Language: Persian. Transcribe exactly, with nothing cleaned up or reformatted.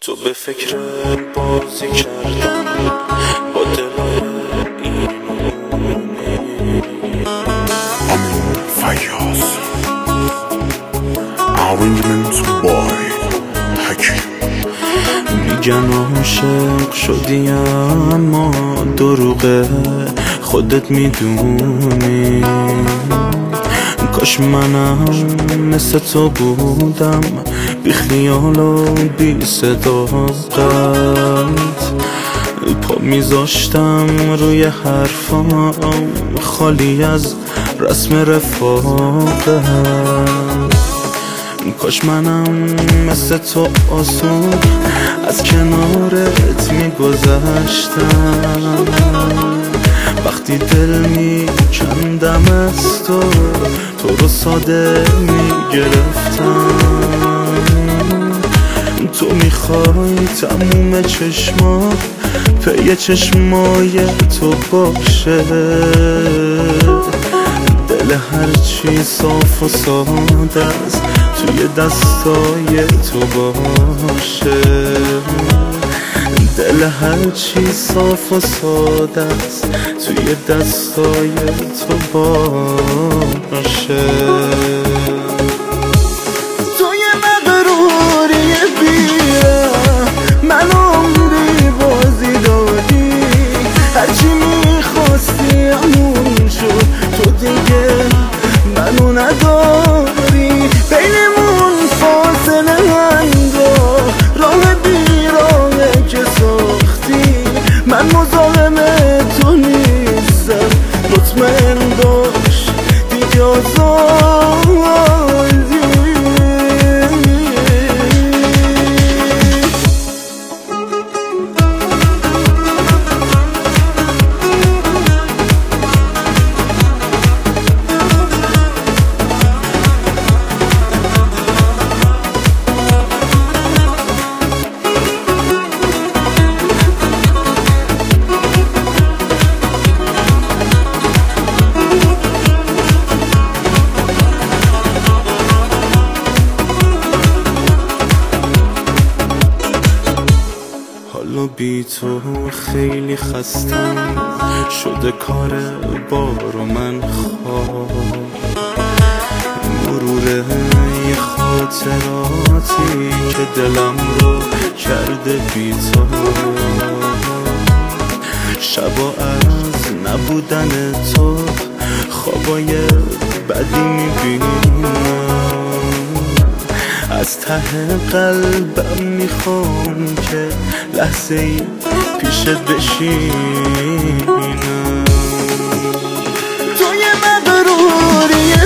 تو به فکر بازی کردم با دلای اینونی. امین فیاض Arrangement بای حکیم. میگن عاشق شدی اما دروغه، خودت میدونی. کاش منم مثل تو بودم، بی خیال و بی صداقت، پا میذاشتم روی حرفام خالی از رسم رفاقت. کاش منم مثل تو آسون از کنارت میگذشتم، وقتی دل میکندم از تو تو رو ساده میگرفتم. تو میخوای تموم چشما پی چشمای تو باشه، دل هرچی صاف و ساده است توی دستای تو باشه. دل هرچی صاف و ساده است توی دستای تو باشه. توی مغروری بیره من عمری بازی دادی، هرچی میخواستی همون شد، تو دیگه منو نداری. بینمون فاصله انداخت راه بیراهه که ساختی، من مزاحم تو نیستم، مطمئن باش دیگه آزادی. حالا بی تو خیلی خستم شده کار بار و من خواب، مرور یه خاطراتی که دلم رو کرده بی تو. شبا از نبودن تو خوابای بدی میبینم، از ته قلبم میخوام که لحظه ای پیشت بشینم. توی مغروری